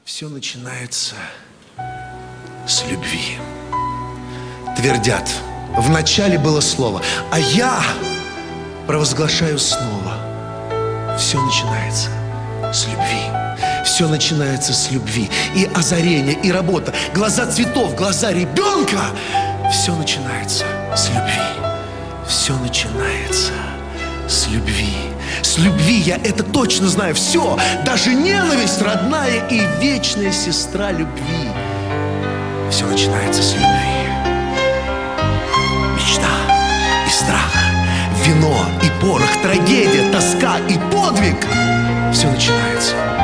Все начинается с любви. Твердят, в начале было слово, а я провозглашаю снова. Все начинается с любви. Все начинается с любви. И озарение, и работа, глаза цветов, глаза ребенка. Все начинается с любви. Все начинается с любви. С любви я это точно знаю. Все, даже ненависть, родная и вечная сестра любви. Все начинается с любви. Мечта и страх, вино и порох, трагедия, тоска и подвиг. Все начинается